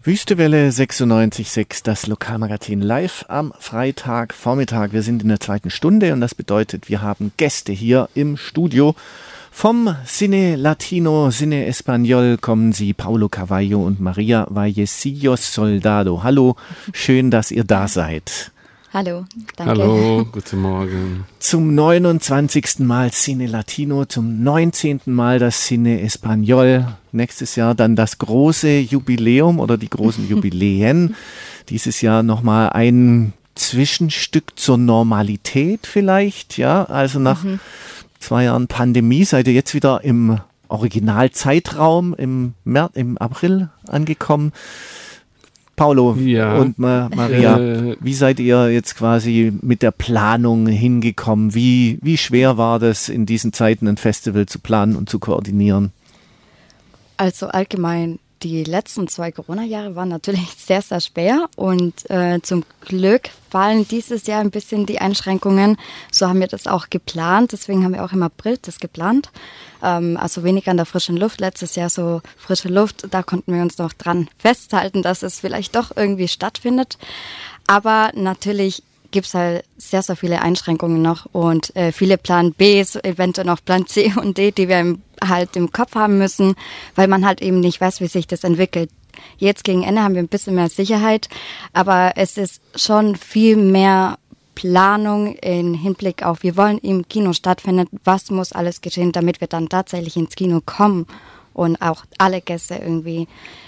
Wüstewelle 96.6, das Lokalmagazin live am Freitagvormittag. Wir sind in der zweiten Stunde und das bedeutet, wir haben Gäste hier im Studio. Vom Cine Latino, Cine Español kommen sie, Paulo Carvalho und Maria Vallecillos Soldado. Hallo, schön, dass ihr da seid. Hallo, danke. Hallo, guten Morgen. Zum 29. Mal Cine Latino, zum 19. Mal das Cine Español. Nächstes Jahr dann das große Jubiläum oder die großen Jubiläen. Dieses Jahr nochmal ein Zwischenstück zur Normalität vielleicht, ja. Also nach 2 Jahren Pandemie seid ihr jetzt wieder im Originalzeitraum im April angekommen. Paulo und Maria, wie seid ihr jetzt quasi mit der Planung hingekommen? Wie schwer war das, in diesen Zeiten ein Festival zu planen und zu koordinieren? Also allgemein, die letzten 2 Corona-Jahre waren natürlich sehr, sehr schwer und zum Glück fallen dieses Jahr ein bisschen die Einschränkungen. So haben wir das auch geplant, deswegen haben wir auch im April das geplant. Also weniger an der frischen Luft. Letztes Jahr so frische Luft, da konnten wir uns noch dran festhalten, dass es vielleicht doch irgendwie stattfindet. Aber natürlich gibt es halt sehr, sehr viele Einschränkungen noch und viele Plan Bs, eventuell noch Plan C und D, die wir halt im Kopf haben müssen, weil man halt eben nicht weiß, wie sich das entwickelt. Jetzt gegen Ende haben wir ein bisschen mehr Sicherheit, aber es ist schon viel mehr Planung im Hinblick auf, wir wollen im Kino stattfinden, was muss alles geschehen, damit wir dann tatsächlich ins Kino kommen und auch alle Gäste irgendwie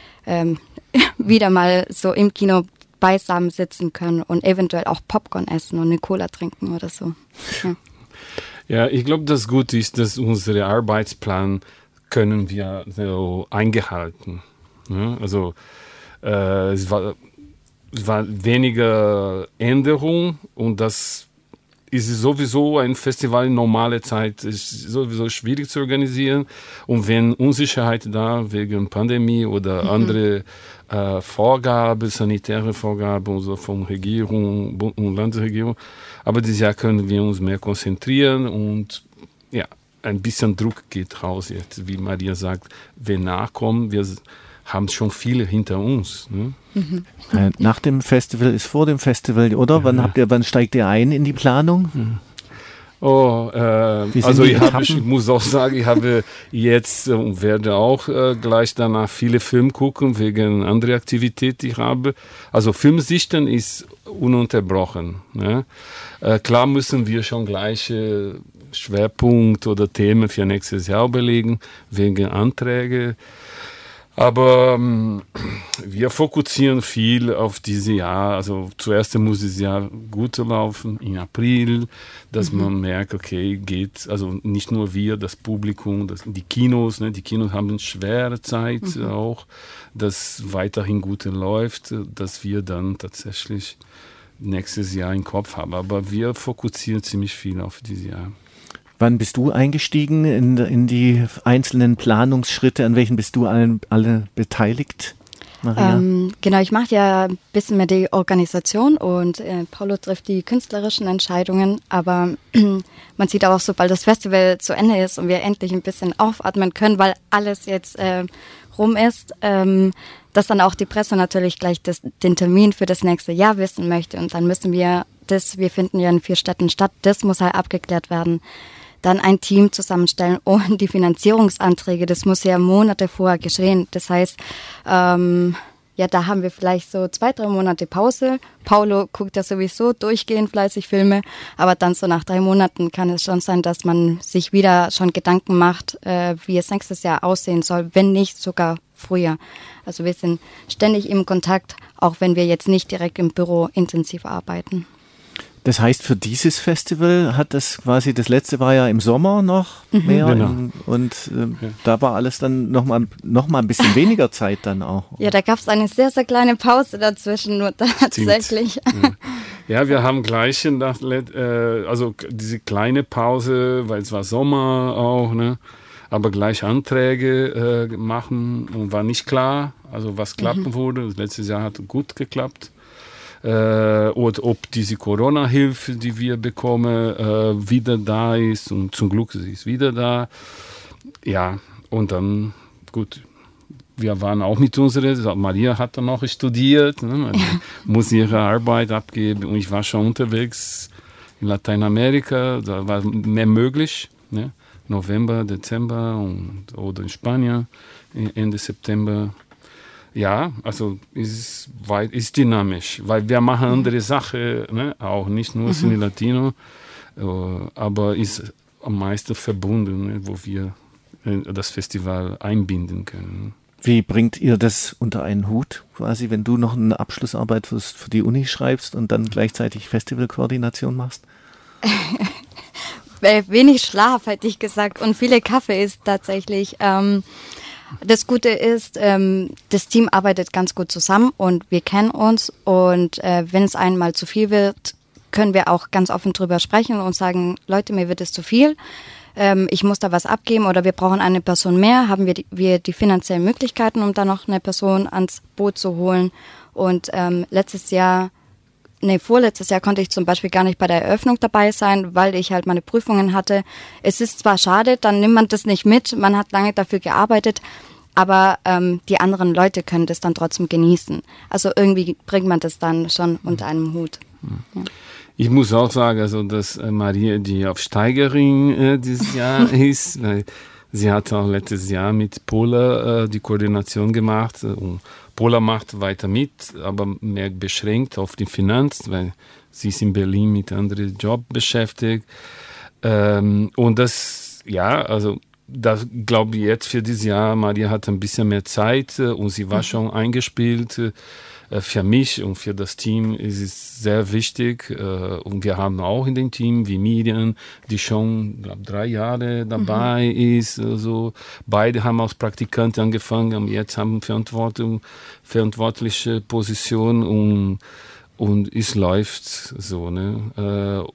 wieder mal so im Kino beisammen sitzen können und eventuell auch Popcorn essen und eine Cola trinken oder so. Ja, ich glaube, das Gute ist, dass unsere Arbeitsplan können wir so eingehalten. Ja, also es war weniger Änderung und das ist sowieso ein Festival in normale Zeit, ist sowieso schwierig zu organisieren und wenn Unsicherheit da wegen Pandemie oder andere Vorgaben, sanitäre Vorgaben so von Regierung und Landesregierung, aber dieses Jahr können wir uns mehr konzentrieren und ja, ein bisschen Druck geht raus jetzt, wie Maria sagt, wir nachkommen, wir haben schon viele hinter uns. Ne? Nach dem Festival ist vor dem Festival, oder? Ja. Wann steigt ihr ein in die Planung? Also ich muss auch sagen, ich habe jetzt und werde auch gleich danach viele Filme gucken, wegen anderer Aktivität, die ich habe. Also Filmsichten ist ununterbrochen. Ne? Klar müssen wir schon gleiche Schwerpunkt oder Themen für nächstes Jahr überlegen, wegen Anträge. Aber wir fokussieren viel auf dieses Jahr. Also zuerst muss dieses Jahr gut laufen, im April, dass man merkt, okay, geht, also nicht nur wir, das Publikum, die Kinos, ne, die Kinos haben eine schwere Zeit auch, dass weiterhin gut läuft, dass wir dann tatsächlich nächstes Jahr im Kopf haben. Aber wir fokussieren ziemlich viel auf dieses Jahr. Wann bist du eingestiegen in die einzelnen Planungsschritte? An welchen bist du alle beteiligt, Maria? Genau, ich mache ja ein bisschen mehr die Organisation und Paulo trifft die künstlerischen Entscheidungen. Aber man sieht auch, sobald das Festival zu Ende ist und wir endlich ein bisschen aufatmen können, weil alles jetzt rum ist, dass dann auch die Presse natürlich gleich den Termin für das nächste Jahr wissen möchte. Und dann müssen wir finden ja in 4 Städten statt, das muss halt abgeklärt werden. Dann ein Team zusammenstellen und die Finanzierungsanträge, das muss ja Monate vorher geschehen. Das heißt, da haben wir vielleicht so 2-3 Monate Pause. Paulo guckt ja sowieso durchgehend fleißig Filme, aber dann so nach 3 Monaten kann es schon sein, dass man sich wieder schon Gedanken macht, wie es nächstes Jahr aussehen soll, wenn nicht sogar früher. Also wir sind ständig im Kontakt, auch wenn wir jetzt nicht direkt im Büro intensiv arbeiten. Das heißt, für dieses Festival hat das quasi, das letzte war ja im Sommer noch mehr und da war alles dann noch mal ein bisschen weniger Zeit dann auch. Ja, da gab es eine sehr, sehr kleine Pause dazwischen, nur tatsächlich. Ja, wir haben gleich also diese kleine Pause, weil es war Sommer auch, ne? Aber gleich Anträge machen und war nicht klar, also was klappen würde. Das letzte Jahr hat gut geklappt. Oder ob diese Corona-Hilfe, die wir bekommen, wieder da ist. Und zum Glück sie ist wieder da. Ja, und dann, gut, wir waren auch mit unserer, Maria hat dann noch studiert, ne? Muss ihre Arbeit abgeben und ich war schon unterwegs in Lateinamerika, da war mehr möglich, ne? November, Dezember oder in Spanien Ende September. Ja, also ist dynamisch, weil wir machen andere Sachen, ne? Auch nicht nur Cine Latino, aber ist am meisten verbunden, ne? Wo wir das Festival einbinden können. Wie bringt ihr das unter einen Hut, quasi, wenn du noch eine Abschlussarbeit für die Uni schreibst und dann gleichzeitig Festivalkoordination machst? Wenig Schlaf, hätte ich gesagt, und viele Kaffee ist tatsächlich. Das Gute ist, das Team arbeitet ganz gut zusammen und wir kennen uns und wenn es einmal zu viel wird, können wir auch ganz offen drüber sprechen und sagen, Leute, mir wird es zu viel, ich muss da was abgeben oder wir brauchen eine Person mehr, haben wir die finanziellen Möglichkeiten, um da noch eine Person ans Boot zu holen. Und vorletztes Jahr konnte ich zum Beispiel gar nicht bei der Eröffnung dabei sein, weil ich halt meine Prüfungen hatte. Es ist zwar schade, dann nimmt man das nicht mit, man hat lange dafür gearbeitet, aber die anderen Leute können das dann trotzdem genießen. Also irgendwie bringt man das dann schon unter einem Hut. Ja. Ich muss auch sagen, also dass Maria die Aufsteigerin dieses Jahr ist, weil sie hat auch letztes Jahr mit Pola die Koordination gemacht und Pola macht weiter mit, aber mehr beschränkt auf die Finanz, weil sie ist in Berlin mit anderen Job beschäftigt. Und das, also das glaube ich jetzt für dieses Jahr, Maria hat ein bisschen mehr Zeit und sie war schon eingespielt. Für mich und für das Team ist es sehr wichtig. Und wir haben auch in dem Team wie Miriam, die schon, glaube 3 Jahre dabei ist. Also beide haben als Praktikanten angefangen und jetzt haben verantwortliche Position und es läuft so. Ne?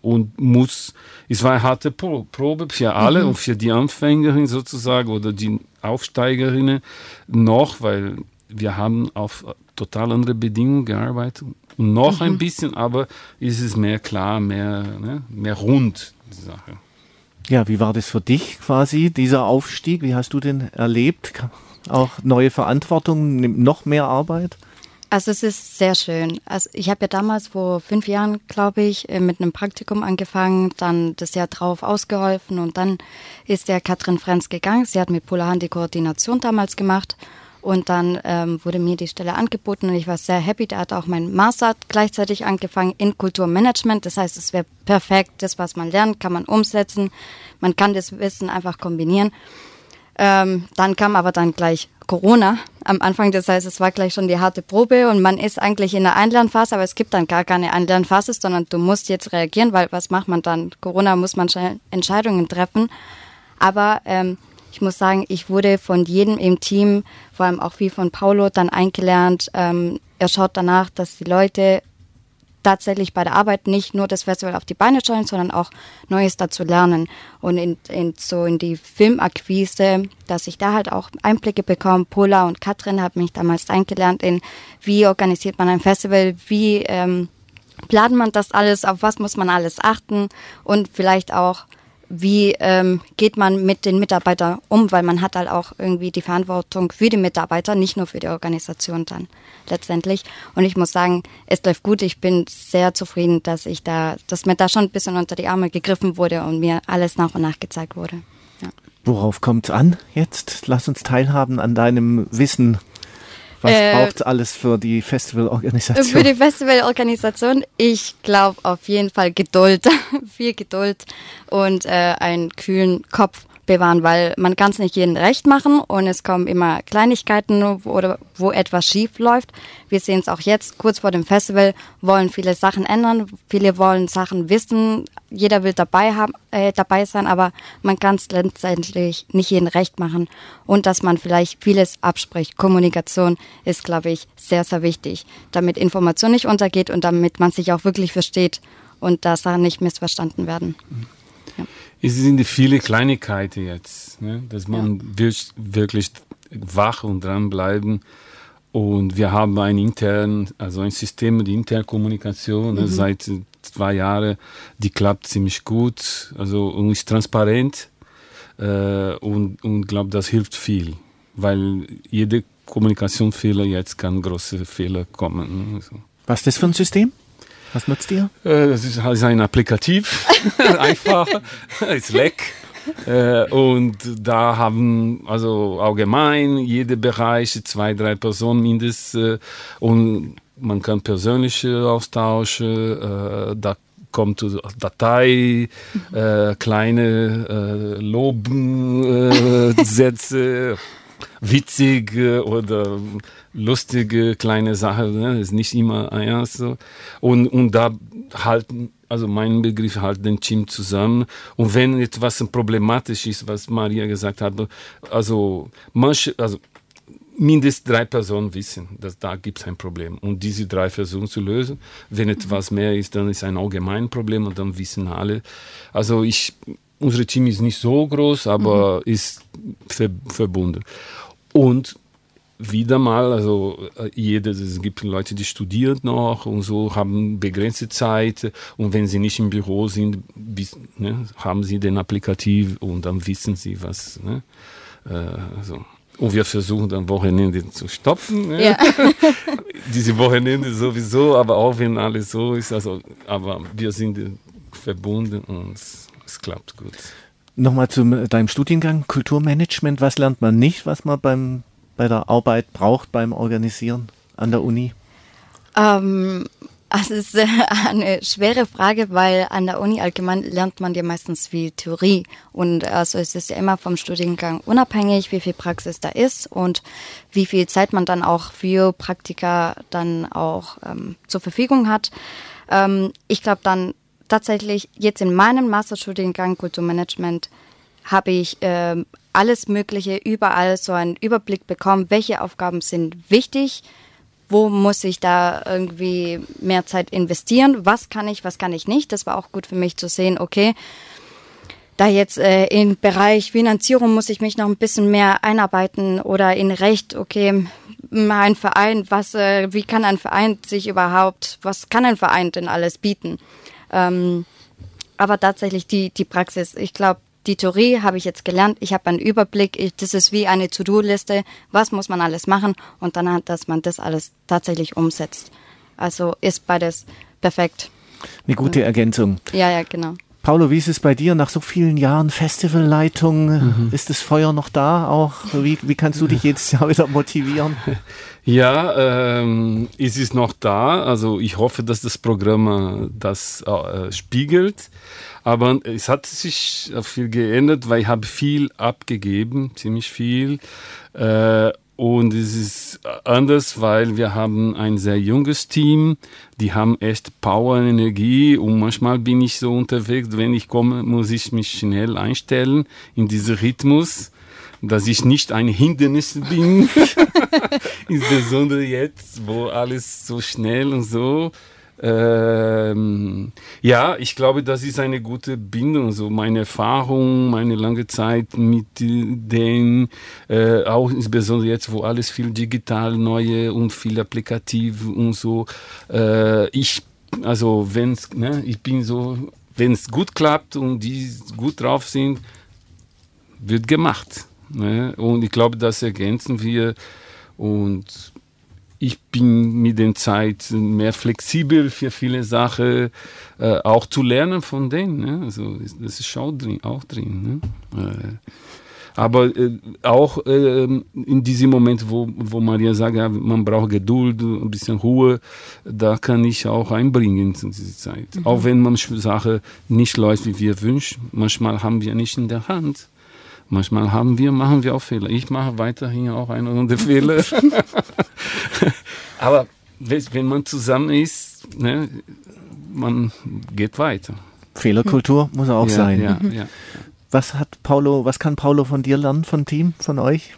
Es war eine harte Probe für alle und für die Anfängerinnen sozusagen oder die Aufsteigerinnen noch, weil wir haben auf total andere Bedingungen gearbeitet und noch ein bisschen, aber ist es mehr klar, mehr rund, die Sache. Ja, wie war das für dich quasi, dieser Aufstieg? Wie hast du den erlebt? Auch neue Verantwortung, noch mehr Arbeit? Also es ist sehr schön. Also ich habe ja damals vor 5 Jahren, glaube ich, mit einem Praktikum angefangen, dann das Jahr drauf ausgeholfen und dann ist der Katrin Frenz gegangen. Sie hat mit Pola die Koordination damals gemacht. Und dann wurde mir die Stelle angeboten und ich war sehr happy. Da hat auch mein Master gleichzeitig angefangen in Kulturmanagement. Das heißt, es wäre perfekt. Das, was man lernt, kann man umsetzen. Man kann das Wissen einfach kombinieren. Dann kam aber dann gleich Corona am Anfang. Das heißt, es war gleich schon die harte Probe und man ist eigentlich in der Einlernphase, aber es gibt dann gar keine Einlernphase, sondern du musst jetzt reagieren, weil was macht man dann? Corona, muss man schnell Entscheidungen treffen. Aber ich muss sagen, ich wurde von jedem im Team, vor allem auch wie von Paulo, dann eingelernt. Er schaut danach, dass die Leute tatsächlich bei der Arbeit nicht nur das Festival auf die Beine stellen, sondern auch Neues dazu lernen. Und in die Filmakquise, dass ich da halt auch Einblicke bekomme. Pola und Katrin haben mich damals eingelernt in, wie organisiert man ein Festival, wie plant man das alles, auf was muss man alles achten und vielleicht auch, wie geht man mit den Mitarbeitern um, weil man hat halt auch irgendwie die Verantwortung für die Mitarbeiter, nicht nur für die Organisation dann letztendlich. Und ich muss sagen, es läuft gut. Ich bin sehr zufrieden, dass mir da schon ein bisschen unter die Arme gegriffen wurde und mir alles nach und nach gezeigt wurde. Ja. Worauf kommt es an jetzt? Lass uns teilhaben an deinem Wissen. Was braucht es alles für die Festivalorganisation? Für die Festivalorganisation, ich glaube auf jeden Fall Geduld, viel Geduld und einen kühlen Kopf bewahren, weil man kann es nicht jedem recht machen und es kommen immer Kleinigkeiten, wo etwas schief läuft. Wir sehen es auch jetzt, kurz vor dem Festival, wollen viele Sachen ändern, viele wollen Sachen wissen, jeder will dabei sein, aber man kann es letztendlich nicht jedem recht machen und dass man vielleicht vieles abspricht. Kommunikation ist, glaube ich, sehr, sehr wichtig, damit Information nicht untergeht und damit man sich auch wirklich versteht und dass Sachen nicht missverstanden werden. Ja. Es sind viele Kleinigkeiten jetzt, ne? Dass man wirklich wach und dranbleiben. Und wir haben ein System, die Interkommunikation seit 2 Jahren, die klappt ziemlich gut, also und ist transparent und glaube, das hilft viel, weil jeder Kommunikationsfehler, jetzt kann große Fehler kommen. Ne? So. Was ist das für ein System? Was nutzt ihr? Das ist ein Applikativ, einfach, ist Slack. Und da haben also allgemein jede Bereich 2-3 Personen mindestens und man kann persönliche austauschen, da kommt Datei, kleine Lobsätze, witzige oder lustige kleine Sachen, ne? Ist nicht immer ernst so. Und da halten, also mein Begriff halt den Team zusammen. Und wenn etwas problematisch ist, was Maria gesagt hat, also mindestens 3 Personen wissen, dass da gibt es ein Problem. Und diese 3 versuchen zu lösen. Wenn etwas mehr ist, dann ist ein allgemeines Problem und dann wissen alle. Also unser Team ist nicht so groß, aber ist verbunden. Und wieder mal, also es gibt Leute, die studieren noch und so, haben begrenzte Zeit und wenn sie nicht im Büro sind, haben sie den Applikativ und dann wissen sie was. Ne? So. Und wir versuchen dann Wochenende zu stoppen. Ne? Ja. Diese Wochenende sowieso, aber auch wenn alles so ist, also, aber wir sind verbunden und es klappt gut. Nochmal zu deinem Studiengang Kulturmanagement. Was lernt man nicht, was man bei der Arbeit braucht beim Organisieren an der Uni? Also es ist eine schwere Frage, weil an der Uni allgemein lernt man ja meistens viel Theorie und also es ist ja immer vom Studiengang unabhängig, wie viel Praxis da ist und wie viel Zeit man dann auch für Praktika dann auch zur Verfügung hat. Ich glaube dann tatsächlich jetzt in meinem Masterstudiengang Kulturmanagement habe ich alles Mögliche, überall so einen Überblick bekommen, welche Aufgaben sind wichtig, wo muss ich da irgendwie mehr Zeit investieren, was kann ich nicht. Das war auch gut für mich zu sehen, okay, da jetzt im Bereich Finanzierung muss ich mich noch ein bisschen mehr einarbeiten oder in Recht, okay, ein Verein, wie kann ein Verein was kann ein Verein denn alles bieten? Aber tatsächlich die Praxis, ich glaube, die Theorie habe ich jetzt gelernt, ich habe einen Überblick, das ist wie eine To-Do-Liste, was muss man alles machen und dann, dass man das alles tatsächlich umsetzt. Also ist beides perfekt. Eine gute Ergänzung. Ja, genau. Paulo, wie ist es bei dir nach so vielen Jahren Festivalleitung? Ist das Feuer noch da auch? Wie kannst du dich jedes Jahr wieder motivieren? Ja, es ist noch da. Also ich hoffe, dass das Programm das spiegelt. Aber es hat sich viel geändert, weil ich habe viel abgegeben, ziemlich viel. Und es ist anders, weil wir haben ein sehr junges Team, die haben echt Power und Energie und manchmal bin ich so unterwegs, wenn ich komme, muss ich mich schnell einstellen in diesen Rhythmus, dass ich nicht ein Hindernis bin, insbesondere jetzt, wo alles so schnell und so. Ja, ich glaube, das ist eine gute Bindung, so meine Erfahrung, meine lange Zeit mit denen, auch insbesondere jetzt, wo alles viel digital, neue und viel applikativ und so. Ich bin so, wenn es gut klappt und die gut drauf sind, wird gemacht. Ne? Und ich glaube, das ergänzen wir und ich bin mit der Zeit mehr flexibel für viele Sachen, auch zu lernen von denen. Ne? Also das ist auch drin. Ne? Aber auch in diesem Moment, wo Maria sagt, ja, man braucht Geduld, ein bisschen Ruhe, da kann ich auch einbringen in diese Zeit. Auch wenn manche Sachen nicht läuft, wie wir wünschen. Manchmal haben wir nicht in der Hand. Manchmal machen wir auch Fehler. Ich mache weiterhin auch eine Runde Fehler. Aber wenn man zusammen ist, ne, man geht weiter. Fehlerkultur muss auch sein. Ja. Was kann Paulo von dir lernen, von Team, von euch?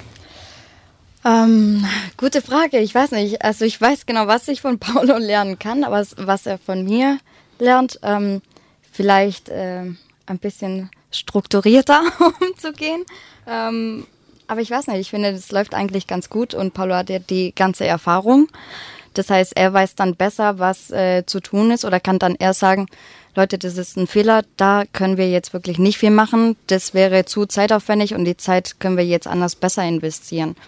Gute Frage. Ich weiß nicht. Also ich weiß genau, was ich von Paulo lernen kann, aber was er von mir lernt, vielleicht ein bisschen strukturierter umzugehen. Aber ich weiß nicht, ich finde, das läuft eigentlich ganz gut und Paulo hat ja die ganze Erfahrung. Das heißt, er weiß dann besser, was zu tun ist oder kann dann eher sagen, Leute, das ist ein Fehler, da können wir jetzt wirklich nicht viel machen. Das wäre zu zeitaufwendig und die Zeit können wir jetzt anders besser investieren.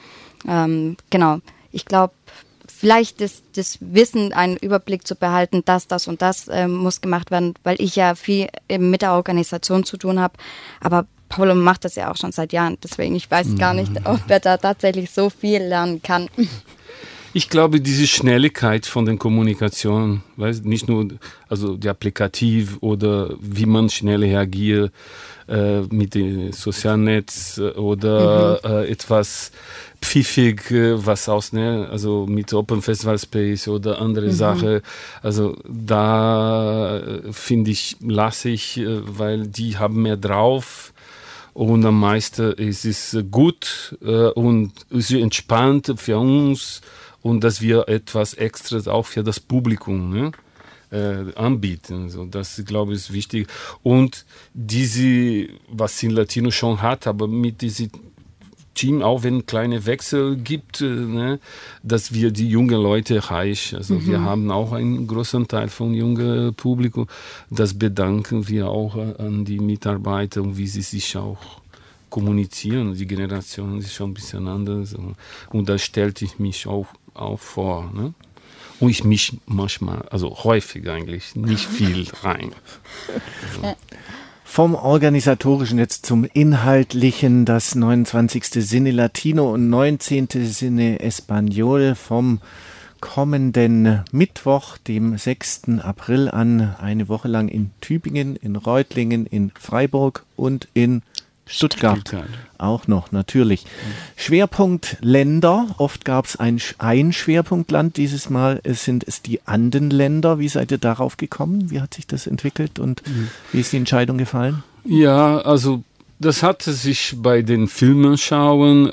Genau, ich glaube, vielleicht das Wissen, einen Überblick zu behalten, das und das muss gemacht werden, weil ich ja viel mit der Organisation zu tun habe. Aber Paulo macht das ja auch schon seit Jahren, deswegen ich weiß gar nicht, ob er da tatsächlich so viel lernen kann. Ich glaube, diese Schnelligkeit von den Kommunikationen, weißt, nicht nur also die Applikativ oder wie man schnell reagiert mit dem sozialen Netz oder etwas pfiffig, was aus, ne, also mit Open Festival Space oder andere Sache. Also da finde ich, lasse ich, weil die haben mehr drauf. Und am meisten ist es gut und es ist entspannt für uns. Und dass wir etwas Extras auch für das Publikum anbieten. So, das, glaube ich, ist wichtig. Und diese, was Cine Latino schon hat, aber mit diesem Team, auch wenn es kleine Wechsel gibt, dass wir die jungen Leute erreichen. Also wir haben auch einen großen Teil vom jungen Publikum. Das bedanken wir auch an die Mitarbeiter und wie sie sich auch kommunizieren. Die Generation ist schon ein bisschen anders. Und da stellte ich mich auch vor. Ne? Und ich mich manchmal, also häufig eigentlich, nicht viel rein. Also. Vom Organisatorischen jetzt zum Inhaltlichen, das 29. Cine Latino und 19. Cine Español vom kommenden Mittwoch, dem 6. April an, eine Woche lang in Tübingen, in Reutlingen, in Freiburg und in Stuttgart auch noch, natürlich. Schwerpunkt Länder. Oft gab es ein Schwerpunktland. Dieses Mal sind es die Andenländer. Wie seid ihr darauf gekommen? Wie hat sich das entwickelt und wie ist die Entscheidung gefallen? Ja, also das hatte sich bei den Filmen schauen,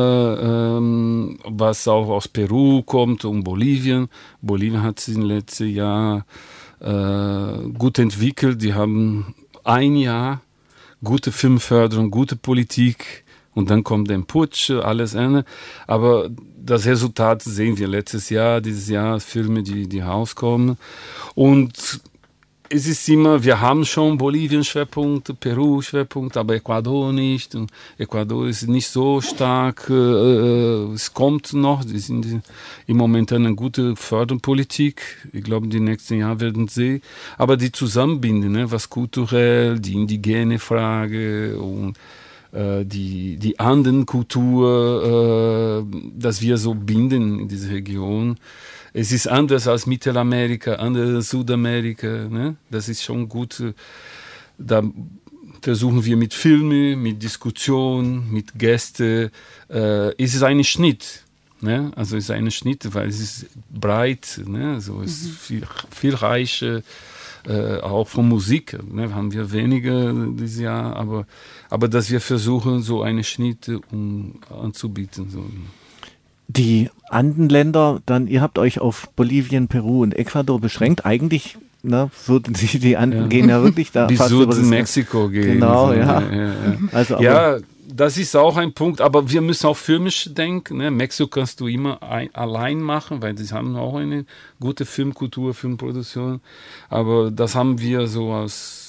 was auch aus Peru kommt und Bolivien. Bolivien hat sich im letzten Jahr gut entwickelt. Die haben ein Jahr gute Filmförderung, gute Politik und dann kommt der Putsch, alles ändert. Aber das Resultat sehen wir dieses Jahr, Filme, die rauskommen. Und es ist immer, wir haben schon Bolivien-Schwerpunkt, Peru-Schwerpunkt, aber Ecuador nicht. Und Ecuador ist nicht so stark. Es kommt noch. Die sind im Moment eine gute Förderpolitik. Ich glaube, die nächsten Jahre werden sie. Aber die zusammenbinden, ne, was kulturell, die indigene Frage und die Andenkultur, dass wir so binden in dieser Region. Es ist anders als Mittelamerika, anders als Südamerika. Ne? Das ist schon gut. Da versuchen wir mit Filmen, mit Diskussionen, mit Gästen. Es ist ein Schnitt. Ne? Also es ist ein Schnitt, weil es ist breit. Ne? Also es ist viel reicher. Auch von Musik. Ne? Haben wir weniger dieses Jahr. Aber dass wir versuchen, so eine Schnitt anzubieten. So. Die Andenländer, dann, ihr habt euch auf Bolivien, Peru und Ecuador beschränkt. Eigentlich würden sie, die Anden gehen ja wirklich da bis fast über Mexiko gehen. Genau, so, ja. Also, ja, das ist auch ein Punkt, aber wir müssen auch filmisch denken. Ne? Mexiko kannst du immer allein machen, weil die haben auch eine gute Filmkultur, Filmproduktion. Aber das haben wir so als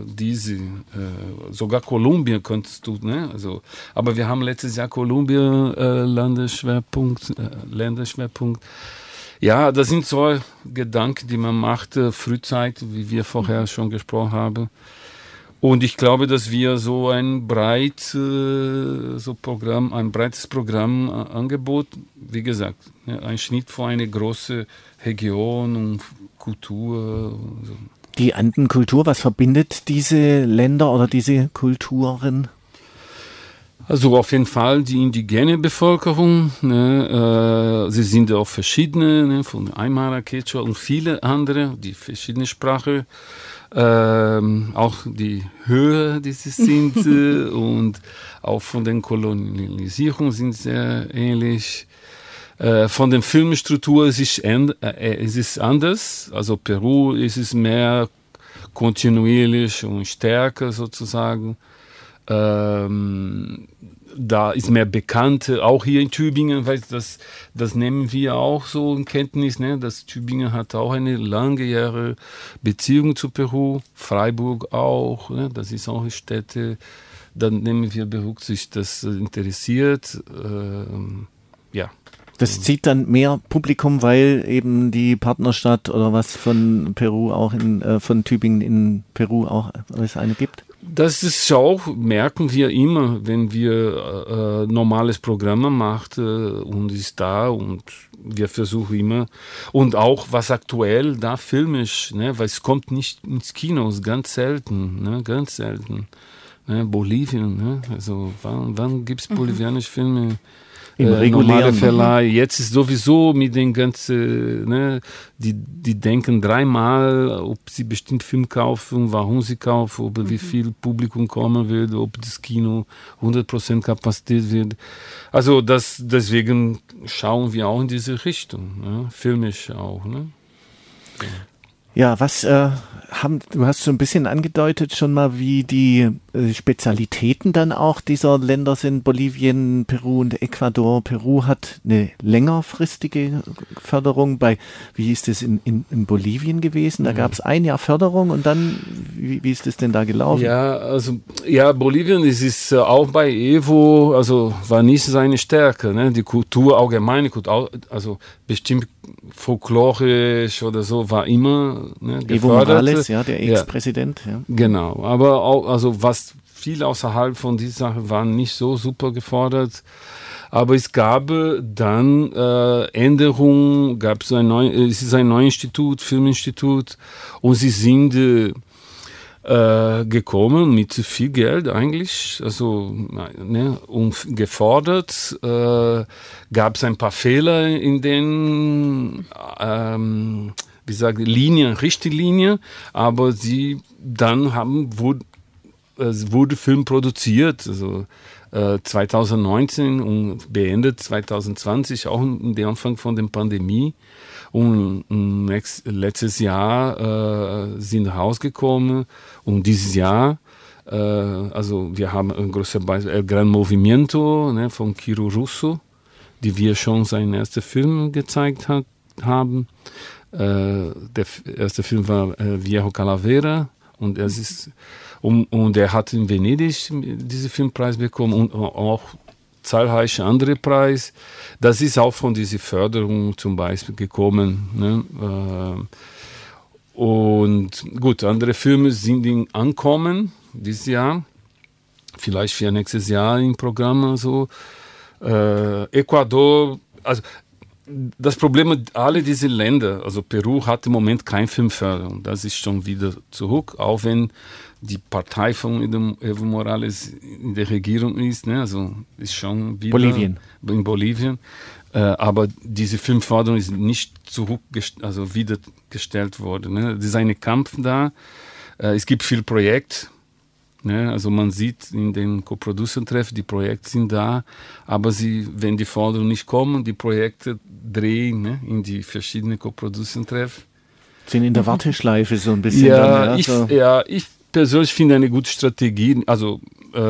sogar Kolumbien könntest du, ne? Also, aber wir haben letztes Jahr Kolumbien Länderschwerpunkt. Ja, das sind so Gedanken, die man macht frühzeitig, wie wir vorher schon gesprochen haben. Und ich glaube, dass wir so ein breites Programm Angebot, wie gesagt, ein Schnitt für eine große Region und Kultur. Und so. Die Andenkultur, was verbindet diese Länder oder diese Kulturen? Also auf jeden Fall die indigene Bevölkerung. Ne, sie sind auch verschiedene, ne, von Aymara, Quechua und viele andere, die verschiedene Sprachen. Auch die Höhe, die sie sind und auch von den Kolonialisierungen sind sehr ähnlich. Von der Filmstruktur es ist anders. Also Peru ist es mehr kontinuierlich und stärker sozusagen. Da ist mehr bekannt, auch hier in Tübingen, weil das nehmen wir auch so in Kenntnis, ne? Dass Tübingen hat auch eine langjährige Beziehung zu Peru, Freiburg auch, ne? Das ist auch eine Städte, dann nehmen wir Berücksicht, das interessiert. Das zieht dann mehr Publikum, weil eben die Partnerstadt oder was von Peru auch von Tübingen in Peru auch es eine gibt? Das ist auch, merken wir immer, wenn wir normales Programm macht und ist da und wir versuchen immer und auch was aktuell da filmisch, ne, weil es kommt nicht ins Kino, ist ganz selten, ne, ganz selten. Ne, Bolivien, ne, also wann gibt es bolivianische Filme? Im regulären Verleih. Jetzt ist sowieso mit den ganzen, ne, die denken dreimal, ob sie bestimmt Film kaufen, warum sie kaufen, ob wie viel Publikum kommen wird, ob das Kino 100% Kapazität wird. Also deswegen schauen wir auch in diese Richtung, ne, filmisch auch. Ne? Ja, du hast so ein bisschen angedeutet schon mal, wie die Spezialitäten dann auch dieser Länder sind, Bolivien, Peru und Ecuador. Peru hat eine längerfristige Förderung. Wie ist das in Bolivien gewesen? Da gab es ein Jahr Förderung und dann, wie ist das denn da gelaufen? Ja, Bolivien ist auch bei Evo, also war nicht seine Stärke, ne? Die Kultur, allgemeine Kultur, also bestimmt folklorisch oder so, war immer, ne, gefördert. Evo Morales, ja, der Ex-Präsident. Ja. Genau, aber auch, also was viel außerhalb von dieser Sache war nicht so super gefordert. Aber es gab dann Änderungen, es ist ein neues Institut, Filminstitut, und sie sind gekommen mit viel Geld eigentlich, also ne, und gefordert. Gab es ein paar Fehler in den Richtlinien, aber sie dann wurde Film produziert, also 2019 und beendet 2020, auch in der Anfang von der Pandemie. Und letztes Jahr sind rausgekommen und dieses Jahr, also wir haben ein großes Beispiel, El Gran Movimiento, ne, von Kiro Russo, die wir schon seinen ersten Film gezeigt haben. Der erste Film war Viejo Calavera und er hat in Venedig diesen Filmpreis bekommen und auch zahlreiche andere Preise. Das ist auch von dieser Förderung zum Beispiel gekommen. Ne? Und gut, andere Filme sind in Ankommen dieses Jahr, vielleicht für nächstes Jahr im Programm. So. Ecuador, also das Problem mit alle diese Länder, also Peru hat im Moment keine Filmförderung, das ist schon wieder zurück, auch wenn die Partei von Evo Morales in der Regierung ist, ne? Also ist schon wieder in Bolivien. Aber diese Filmförderung ist nicht wiedergestellt worden. Ne? Es ist ein Kampf da. Es gibt viele Projekte. Ne? Also man sieht in den Co-Producer-Treffen, die Projekte sind da, aber wenn die Forderungen nicht kommen, die Projekte drehen, ne? In die verschiedenen Co-Producer-Treffen. Sind in der Warteschleife so ein bisschen. Ich persönlich finde eine gute Strategie, also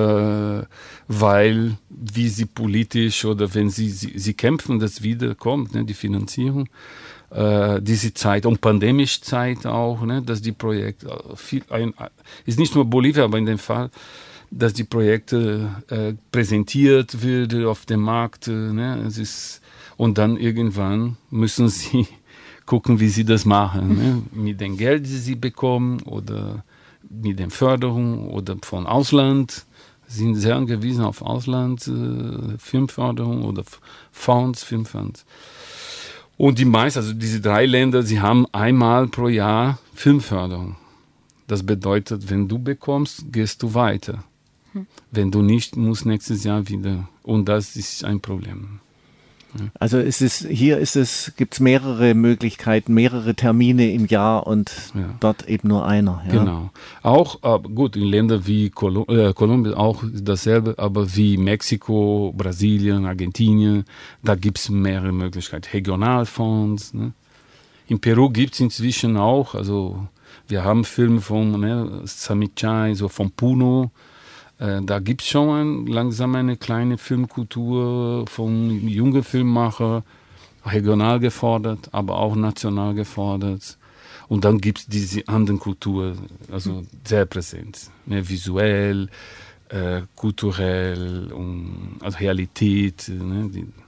weil wie sie politisch oder wenn sie kämpfen, dass wiederkommt, ne, die Finanzierung, diese Zeit und pandemische Zeit auch, ne, dass die Projekte ist nicht nur Bolivien, aber in dem Fall, dass die Projekte präsentiert werden auf dem Markt, ne, und dann irgendwann müssen sie gucken, wie sie das machen, ne, mit dem Geld, das sie bekommen oder mit der Förderung oder von Ausland, sind sehr angewiesen auf Ausland, Filmförderung oder Filmfonds. Und die meisten, also diese 3 Länder, sie haben einmal pro Jahr Filmförderung. Das bedeutet, wenn du bekommst, gehst du weiter. Wenn du nicht, musst nächstes Jahr wieder. Und das ist ein Problem. Also gibt es mehrere Möglichkeiten, mehrere Termine im Jahr und dort eben nur einer. Ja. Genau. Auch, gut, in Ländern wie Kolumbien auch dasselbe, aber wie Mexiko, Brasilien, Argentinien, da gibt es mehrere Möglichkeiten. Regionalfonds. Ne? In Peru gibt es inzwischen auch, also wir haben Filme von Samichay, so von Puno. Da gibt es schon langsam eine kleine Filmkultur von jungen Filmemachern, regional gefordert, aber auch national gefordert. Und dann gibt es diese anderen Kulturen, also sehr präsent, ne, visuell, kulturell, und, also Realität, ne,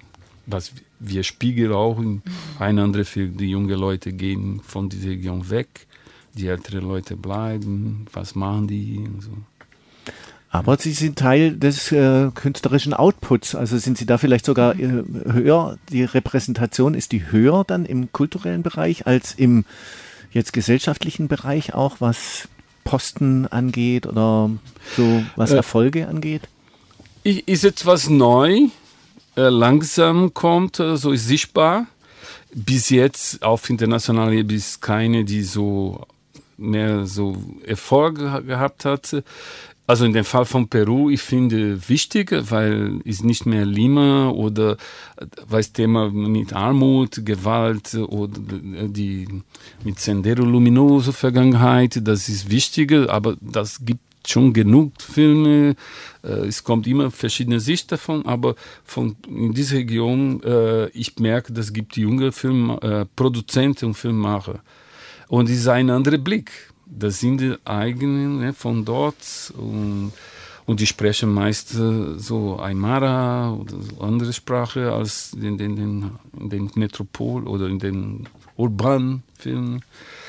was wir spiegeln auch in ein anderer Film. Die jungen Leute gehen von dieser Region weg, die älteren Leute bleiben, was machen die und so. Aber Sie sind Teil des künstlerischen Outputs, also sind Sie da vielleicht sogar höher, die Repräsentation, ist die höher dann im kulturellen Bereich als im jetzt gesellschaftlichen Bereich auch, was Posten angeht oder so, was Erfolge angeht? Ist etwas neu, langsam kommt, so ist sichtbar. Bis jetzt auf internationaler Ebene ist keine, die so mehr so Erfolg gehabt hat. Also in dem Fall von Peru, ich finde wichtig, weil es nicht mehr Lima oder das Thema mit Armut, Gewalt oder die mit Sendero Luminoso Vergangenheit, das ist wichtiger, aber das gibt schon genug Filme. Es kommt immer verschiedene Sicht davon, aber in dieser Region, ich merke, das gibt junge Produzenten und Filmemacher. Und es ist ein anderer Blick. Das sind die eigenen von dort und die sprechen meist so Aymara oder so andere Sprache als in den Metropol oder in den urbanen Filmen.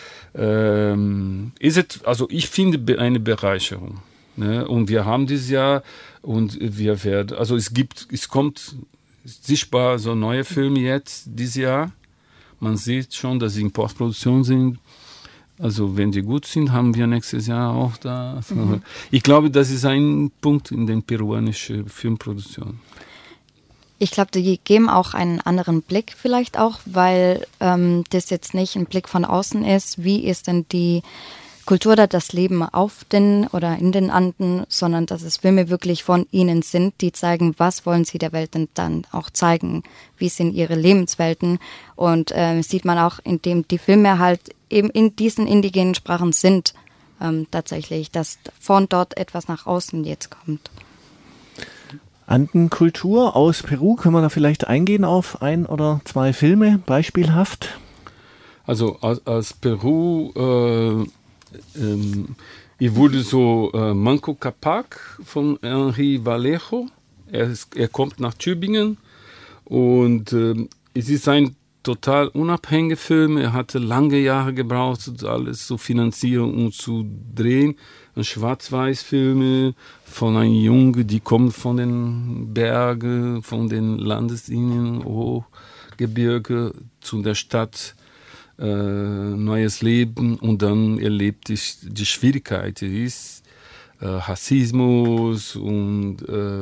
Also ich finde eine Bereicherung. Ne? Und wir haben dieses Jahr und wir werden, also es kommt sichtbar so neue Filme jetzt dieses Jahr. Man sieht schon, dass sie in Postproduktion sind. Also wenn die gut sind, haben wir nächstes Jahr auch da. Mhm. Ich glaube, das ist ein Punkt in der peruanischen Filmproduktion. Ich glaube, die geben auch einen anderen Blick vielleicht auch, weil das jetzt nicht ein Blick von außen ist, wie ist denn die Kultur oder das Leben auf den oder in den Anden, sondern dass es Filme wirklich von ihnen sind, die zeigen, was wollen sie der Welt denn dann auch zeigen, wie sind ihre Lebenswelten und sieht man auch, indem die Filme halt eben in diesen indigenen Sprachen sind, tatsächlich, dass von dort etwas nach außen jetzt kommt. Andenkultur aus Peru, können wir da vielleicht eingehen auf ein oder zwei Filme, beispielhaft? Also aus Peru, ich wurde so Manco Capac von Henri Vallejo. Er kommt nach Tübingen und es ist ein total unabhängiger Film. Er hatte lange Jahre gebraucht, alles zu finanzieren und zu drehen. Ein Schwarz-Weiß-Filme von einem Jungen, die kommt von den Bergen, von den Landesinnen, Hochgebirge zu der Stadt, neues Leben und dann erlebt ich die Schwierigkeit, ist Rassismus und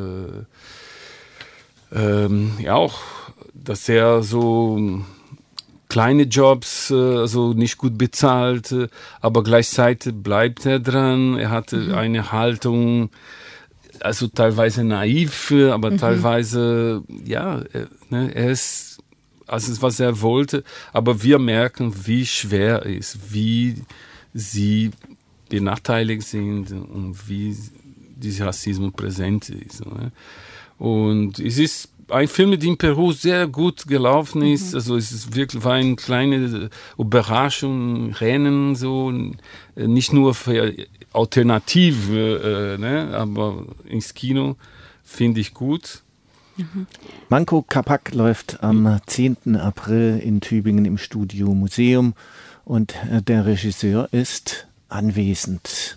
ja auch, dass er so kleine Jobs, also nicht gut bezahlt, aber gleichzeitig bleibt er dran. Er hatte eine Haltung, also teilweise naiv, aber teilweise, ja, er ist, also was er wollte, aber wir merken, wie schwer es ist, wie sie benachteiligt sind und wie dieser Rassismus präsent ist. Und es ist ein Film, der in Peru sehr gut gelaufen ist. Also es ist wirklich, war eine kleine Überraschung, Rennen, so, nicht nur für Alternative, aber ins Kino finde ich gut. Manco Capac läuft am 10. April in Tübingen im Studio Museum und der Regisseur ist anwesend.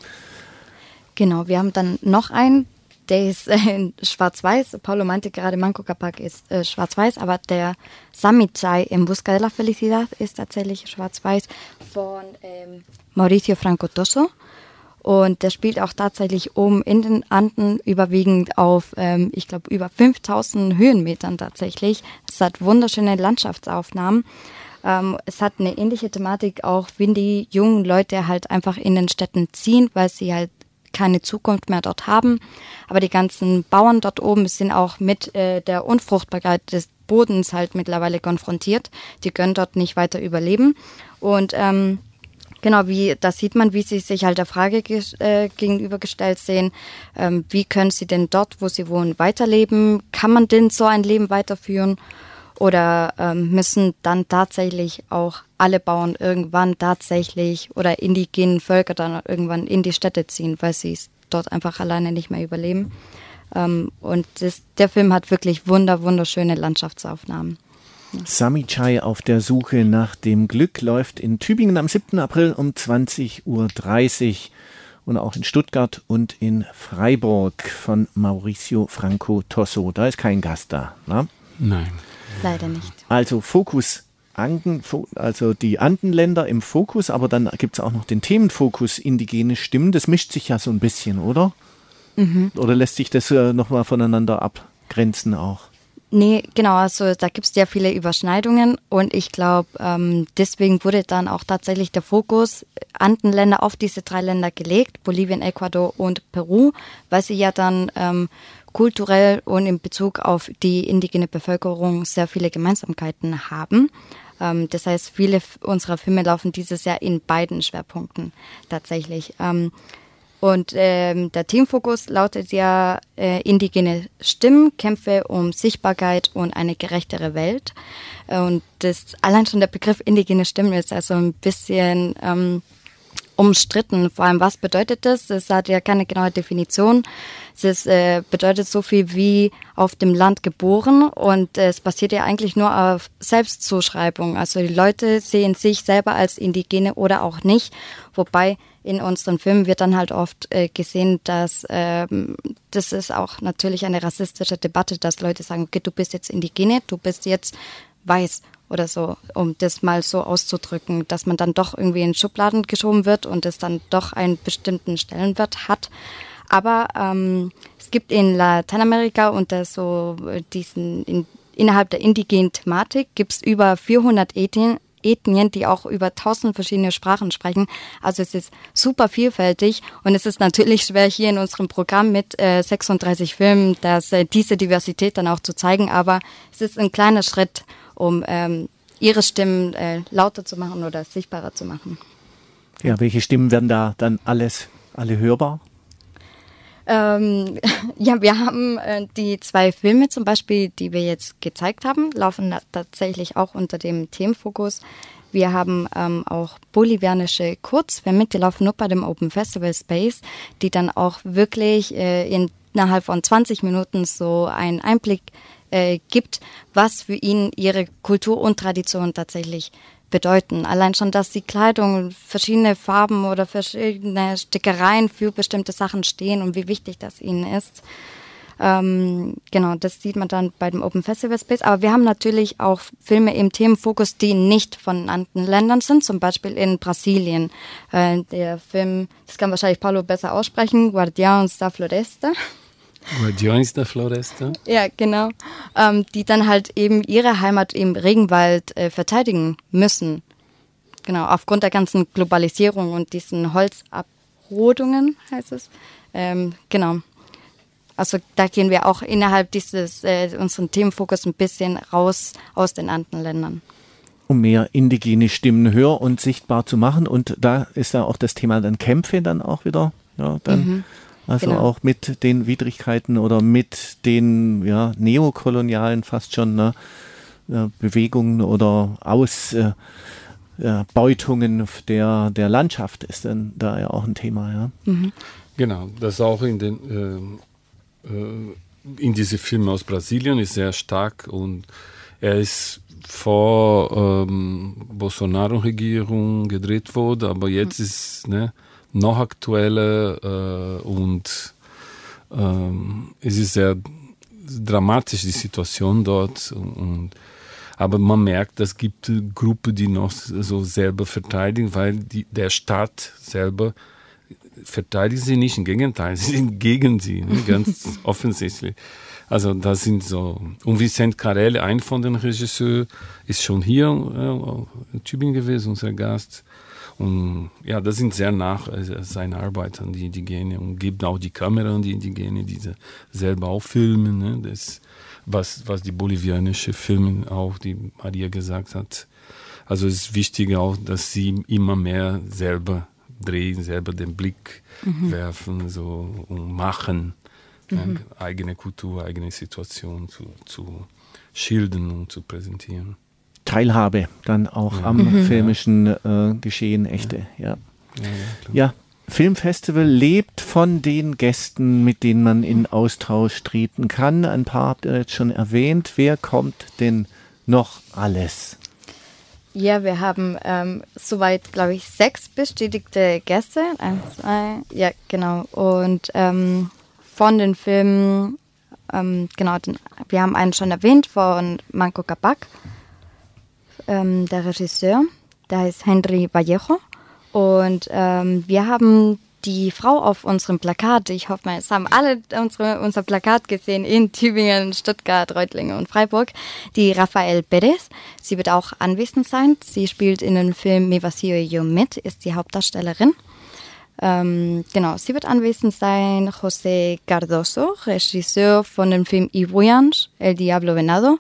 Genau, wir haben dann noch einen, der ist in schwarz-weiß. Paulo meinte gerade, Manco Capac ist schwarz-weiß, aber der Samichay en busca de la felicidad ist tatsächlich schwarz-weiß von Mauricio Franco Toso. Und der spielt auch tatsächlich oben in den Anden, überwiegend auf, ich glaube, über 5000 Höhenmetern tatsächlich. Es hat wunderschöne Landschaftsaufnahmen. Es hat eine ähnliche Thematik auch, wenn die jungen Leute halt einfach in den Städten ziehen, weil sie halt keine Zukunft mehr dort haben. Aber die ganzen Bauern dort oben sind auch mit der Unfruchtbarkeit des Bodens halt mittlerweile konfrontiert. Die können dort nicht weiter überleben. Und genau, das sieht man, wie sie sich halt der Frage gegenübergestellt sehen, wie können sie denn dort, wo sie wohnen, weiterleben? Kann man denn so ein Leben weiterführen? Oder müssen dann tatsächlich auch alle Bauern irgendwann tatsächlich oder indigenen Völker dann irgendwann in die Städte ziehen, weil sie es dort einfach alleine nicht mehr überleben? Und der Film hat wirklich wunderschöne Landschaftsaufnahmen. Sami Chai auf der Suche nach dem Glück läuft in Tübingen am 7. April um 20.30 Uhr und auch in Stuttgart und in Freiburg von Mauricio Franco Tosso. Da ist kein Gast da, ne? Nein. Leider nicht. Also Fokus also die Andenländer im Fokus, aber dann gibt es auch noch den Themenfokus indigene Stimmen. Das mischt sich ja so ein bisschen, oder? Mhm. Oder lässt sich das nochmal voneinander abgrenzen auch? Nee, genau, also da gibt es sehr viele Überschneidungen und ich glaube, deswegen wurde dann auch tatsächlich der Fokus Andenländer auf diese 3 Länder gelegt, Bolivien, Ecuador und Peru, weil sie ja dann kulturell und in Bezug auf die indigene Bevölkerung sehr viele Gemeinsamkeiten haben. Das heißt, viele unserer Filme laufen dieses Jahr in beiden Schwerpunkten tatsächlich. Und der Themenfokus lautet ja indigene Stimmen, Kämpfe um Sichtbarkeit und eine gerechtere Welt. Und allein schon der Begriff indigene Stimmen ist also ein bisschen umstritten. Vor allem, was bedeutet das? Es hat ja keine genaue Definition. Es bedeutet so viel wie auf dem Land geboren und es basiert ja eigentlich nur auf Selbstzuschreibung. Also die Leute sehen sich selber als Indigene oder auch nicht, wobei in unseren Filmen wird dann halt oft gesehen, dass das ist auch natürlich eine rassistische Debatte, dass Leute sagen, okay, du bist jetzt Indigene, du bist jetzt weiß oder so, um das mal so auszudrücken, dass man dann doch irgendwie in Schubladen geschoben wird und es dann doch einen bestimmten Stellenwert hat. Aber es gibt in Lateinamerika unter so innerhalb der indigenen Thematik gibt es über 400 Ethnien, die auch über 1000 verschiedene Sprachen sprechen. Also es ist super vielfältig und es ist natürlich schwer hier in unserem Programm mit 36 Filmen, diese Diversität dann auch zu zeigen, aber es ist ein kleiner Schritt, um ihre Stimmen lauter zu machen oder sichtbarer zu machen. Ja, welche Stimmen werden da dann alle hörbar? Ja, wir haben die 2 Filme zum Beispiel, die wir jetzt gezeigt haben, laufen tatsächlich auch unter dem Themenfokus. Wir haben auch bolivianische Kurzfilme, die laufen nur bei dem Open Festival Space, die dann auch wirklich innerhalb von 20 Minuten so einen Einblick gibt, was für ihn ihre Kultur und Tradition tatsächlich bedeuten. Allein schon, dass die Kleidung, verschiedene Farben oder verschiedene Stickereien für bestimmte Sachen stehen und wie wichtig das ihnen ist. Genau, das sieht man dann bei dem Open Festival Space. Aber wir haben natürlich auch Filme im Themenfokus, die nicht von anderen Ländern sind, zum Beispiel in Brasilien. Der Film, das kann wahrscheinlich Paulo besser aussprechen, Guardiões da Floresta. Guardiões da Floresta. Ja, genau. Die dann halt eben ihre Heimat im Regenwald verteidigen müssen. Genau, aufgrund der ganzen Globalisierung und diesen Holzabrodungen, heißt es. Genau. Also da gehen wir auch innerhalb unseren Themenfokus ein bisschen raus aus den anderen Ländern. Um mehr indigene Stimmen hör- und sichtbar zu machen. Und da ist ja auch das Thema dann Kämpfe dann auch wieder, ja, dann also genau. Auch mit den Widrigkeiten oder mit den neokolonialen fast schon Bewegungen oder Ausbeutungen der Landschaft ist dann da ja auch ein Thema. Ja. Mhm. Genau, das auch in diese Filme aus Brasilien ist sehr stark und er ist vor Bolsonaro-Regierung gedreht worden, aber jetzt ist noch aktueller und es ist sehr dramatisch, die Situation dort. Aber man merkt, es gibt Gruppen, die noch so selber verteidigen, weil der Staat selber verteidigt sie nicht, im Gegenteil, sie sind gegen sie, ganz offensichtlich. Also das sind so, und Vicente Carelli, ein von den Regisseuren, ist schon hier in Tübingen gewesen, unser Gast. Und ja, das sind sehr nach seine Arbeit an die Indigene und gibt auch die Kamera an die Indigene, die selber auch filmen. Ne? Das, was die bolivianische Filme auch, die Maria gesagt hat. Also es ist wichtig auch, dass sie immer mehr selber drehen, selber den Blick werfen so, und machen, eigene Kultur, eigene Situation zu schildern und zu präsentieren. Teilhabe dann auch am filmischen Geschehen, echte. Ja, Filmfestival lebt von den Gästen, mit denen man in Austausch treten kann. Ein paar habt ihr jetzt schon erwähnt. Wer kommt denn noch alles? Ja, wir haben soweit, glaube ich, 6 bestätigte Gäste. 1, 2, ja, genau. Und von den Filmen, genau, wir haben einen schon erwähnt, von Manco Cápac, der Regisseur, der heißt Henry Vallejo. Und wir haben die Frau auf unserem Plakat, ich hoffe mal, es haben alle unser Plakat gesehen in Tübingen, Stuttgart, Reutlingen und Freiburg, die Rafael Pérez. Sie wird auch anwesend sein. Sie spielt in dem Film Mi Vacío y Yo mit, ist die Hauptdarstellerin. Genau, sie wird anwesend sein. José Cardoso, Regisseur von dem Film Y Voyage, El Diablo Venado.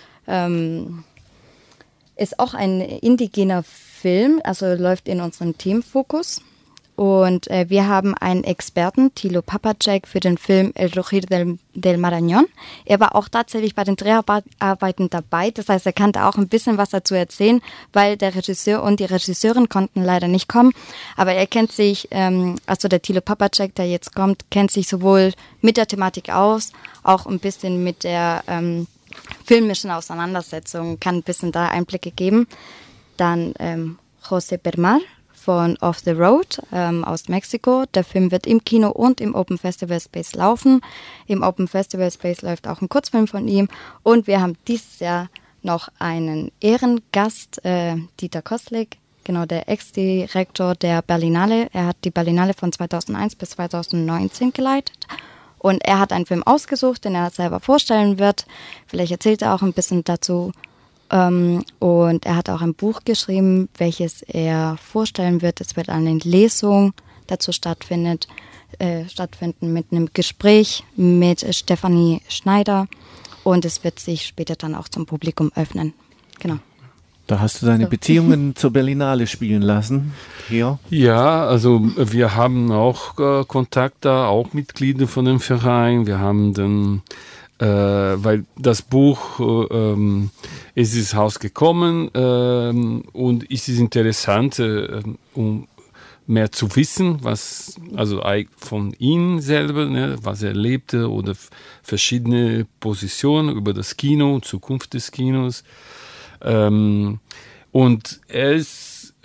Ist auch ein indigener Film, also läuft in unserem Teamfokus. Und wir haben einen Experten, Thilo Papacek, für den Film El Rugir del Marañón. Er war auch tatsächlich bei den Dreharbeiten dabei. Das heißt, er kannte auch ein bisschen was dazu erzählen, weil der Regisseur und die Regisseurin konnten leider nicht kommen. Aber er kennt sich, also der Thilo Papacek, der jetzt kommt, kennt sich sowohl mit der Thematik aus, auch ein bisschen mit der filmischen Auseinandersetzung, kann ein bisschen da Einblicke geben. Dann José Permar von Off the Road aus Mexiko. Der Film wird im Kino und im Open Festival Space laufen. Im Open Festival Space läuft auch ein Kurzfilm von ihm. Und wir haben dieses Jahr noch einen Ehrengast, Dieter Koslik, genau, der Ex-Direktor der Berlinale. Er hat die Berlinale von 2001 bis 2019 geleitet. Und er hat einen Film ausgesucht, den er selber vorstellen wird. Vielleicht erzählt er auch ein bisschen dazu. Und er hat auch ein Buch geschrieben, welches er vorstellen wird. Es wird eine Lesung dazu stattfinden mit einem Gespräch mit Stefanie Schneider. Und es wird sich später dann auch zum Publikum öffnen. Genau. Da hast du deine Beziehungen zur Berlinale spielen lassen, Theo? Ja, also wir haben auch Kontakt da, auch Mitglieder von dem Verein. Wir haben dann, weil das Buch ist ins Haus gekommen und es ist interessant, um mehr zu wissen, was also von ihm selber, ne, was er lebte oder verschiedene Positionen über das Kino, Zukunft des Kinos. Und er ist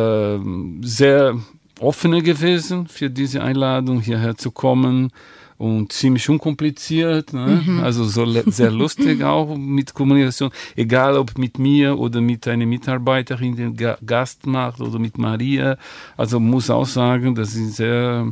sehr offener gewesen für diese Einladung, hierher zu kommen und ziemlich unkompliziert, ne? Also so sehr lustig auch mit Kommunikation, egal ob mit mir oder mit einer Mitarbeiterin, die den Gast macht oder mit Maria. Also muss auch sagen, das ist sehr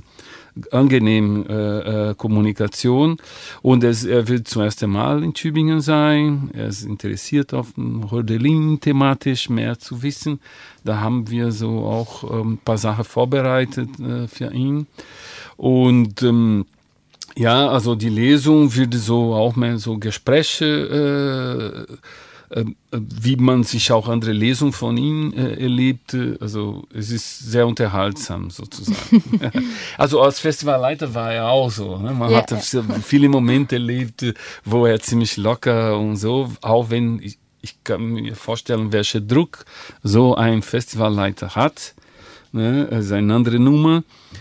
angenehm Kommunikation und er wird zum ersten Mal in Tübingen sein. Er ist interessiert auf Hölderlin thematisch mehr zu wissen. Da haben wir so auch ein paar Sachen vorbereitet für ihn und ja, also die Lesung wird so auch mehr so Gespräche wie man sich auch andere Lesungen von ihm erlebt. Also es ist sehr unterhaltsam sozusagen. Also als Festivalleiter war er auch so. Ne? Man hatte viele Momente erlebt, wo er ziemlich locker und so, auch wenn ich kann mir vorstellen, welchen Druck so ein Festivalleiter hat. Ne? Das ist eine andere Nummer.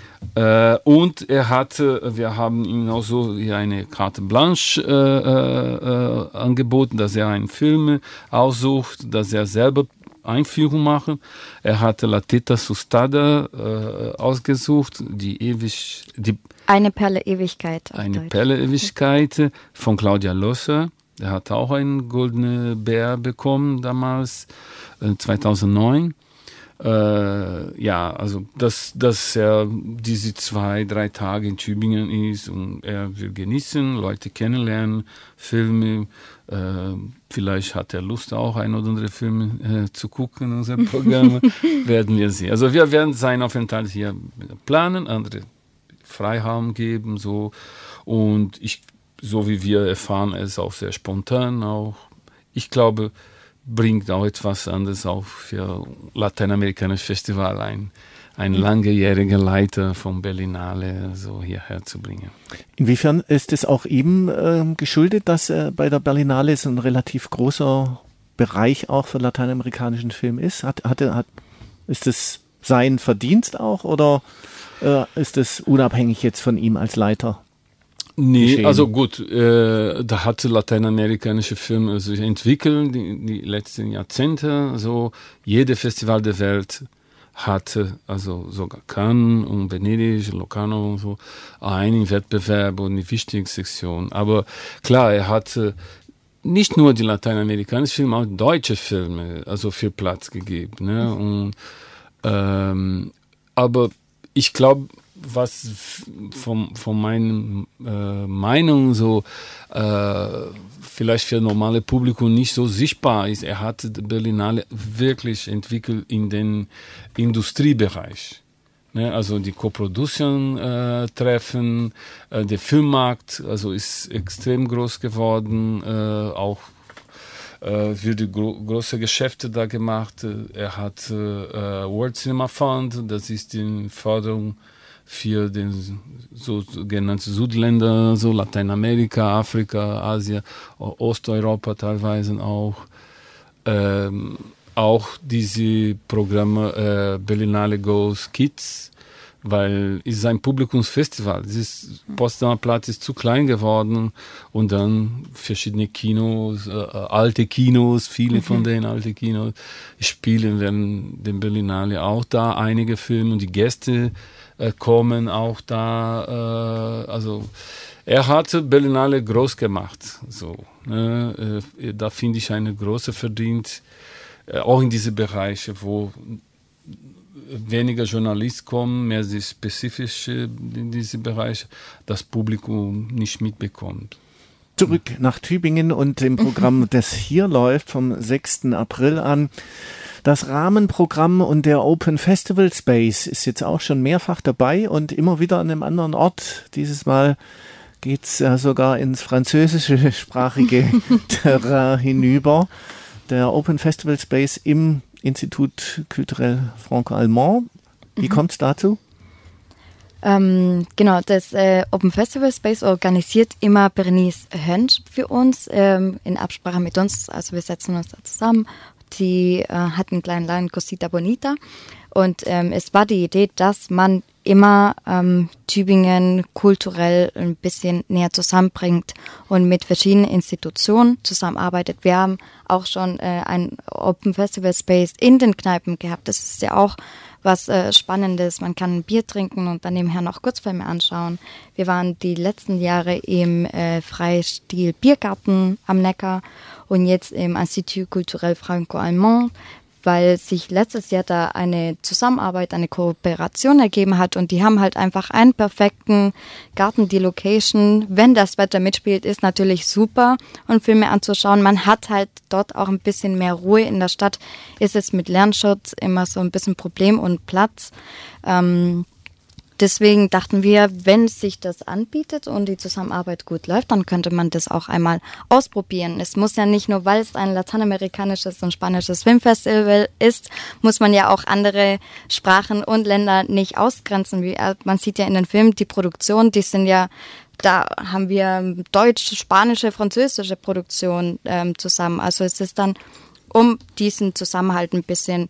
Und wir haben ihm auch so eine Carte Blanche angeboten, dass er einen Film aussucht, dass er selber Einführung macht. Er hatte La Teta Sustada ausgesucht, Eine Perle Ewigkeit. Eine Perle Ewigkeit von Claudia Loesser. Er hat auch einen goldenen Bär bekommen damals, 2009. Ja, also dass er diese 2-3 Tage in Tübingen ist und er will genießen, Leute kennenlernen, Filme, vielleicht hat er Lust auch ein oder andere Filme zu gucken in unserem Programm, werden wir sehen. Also wir werden seinen Aufenthalt hier planen, andere Freiraum geben, so, und so wie wir erfahren, er ist auch sehr spontan auch. Ich glaube, bringt auch etwas anderes auch für lateinamerikanisches Festival ein langjähriger Leiter von Berlinale so hierher zu bringen. Inwiefern ist es auch ihm geschuldet, dass bei der Berlinale so ein relativ großer Bereich auch für lateinamerikanischen Film ist? Ist es sein Verdienst auch oder ist es unabhängig jetzt von ihm als Leiter? Nee, geschehen? also gut, da hatte lateinamerikanische Filme sich entwickelt, die letzten Jahrzehnte, so jede Festival der Welt hatte, also sogar Cannes und Venedig, Locarno und so, einen Wettbewerb und eine wichtige Sektion. Aber klar, er hatte nicht nur die lateinamerikanischen Filme, auch deutsche Filme, also viel Platz gegeben. Ne? Und, aber ich glaube, was von meiner Meinung so vielleicht für normale Publikum nicht so sichtbar ist, er hat die Berlinale wirklich entwickelt in den Industriebereich. Ne? Also die Co-Production-Treffen, der Filmmarkt, also ist extrem groß geworden, auch wird große Geschäfte da gemacht. Er hat World Cinema Fund, das ist die Förderung für den sogenannten Südländer, so Lateinamerika, Afrika, Asien, Osteuropa teilweise auch. Auch diese Programme Berlinale Goes Kids, weil es ist ein Publikumsfestival. Dieses Potsdamer Platz ist zu klein geworden und dann verschiedene Kinos, alte Kinos, viele von den alten Kinos spielen während der Berlinale auch da einige Filme und die Gäste kommen auch da. Also er hat Berlinale groß gemacht. So, ne? Da finde ich eine große Verdienst, auch in diese Bereiche, wo weniger Journalisten kommen, mehr die spezifische in diese Bereiche, das Publikum nicht mitbekommt. Zurück nach Tübingen und dem Programm, das hier läuft, vom 6. April an. Das Rahmenprogramm und der Open Festival Space ist jetzt auch schon mehrfach dabei und immer wieder an einem anderen Ort. Dieses Mal geht's sogar ins französischsprachige Terrain hinüber. Der Open Festival Space im Institut Culturel Franco-Allemand. Wie kommt es dazu? Genau, das Open Festival Space organisiert immer Berenice Hönsch für uns, in Absprache mit uns. Also wir setzen uns da zusammen. Die hat einen kleinen Laden, Cosita Bonita. Und es war die Idee, dass man immer Tübingen kulturell ein bisschen näher zusammenbringt und mit verschiedenen Institutionen zusammenarbeitet. Wir haben auch schon ein Open Festival Space in den Kneipen gehabt. Das ist ja auch was Spannendes. Man kann ein Bier trinken und dann nebenher noch Kurzfilme anschauen. Wir waren die letzten Jahre im Freistil Biergarten am Neckar und jetzt im Institut Culturel Franco-Allemand, weil sich letztes Jahr da eine Zusammenarbeit, eine Kooperation ergeben hat und die haben halt einfach einen perfekten Garten, die Location, wenn das Wetter mitspielt, ist natürlich super und Filme anzuschauen. Man hat halt dort auch ein bisschen mehr Ruhe. In der Stadt ist es mit Lärmschutz immer so ein bisschen Problem und Platz. Deswegen dachten wir, wenn sich das anbietet und die Zusammenarbeit gut läuft, dann könnte man das auch einmal ausprobieren. Es muss ja nicht nur, weil es ein lateinamerikanisches und spanisches Filmfestival ist, muss man ja auch andere Sprachen und Länder nicht ausgrenzen. Man sieht ja in den Filmen, die Produktion, die sind ja, da haben wir deutsche, spanische, französische Produktion zusammen. Also es ist dann, um diesen Zusammenhalt ein bisschen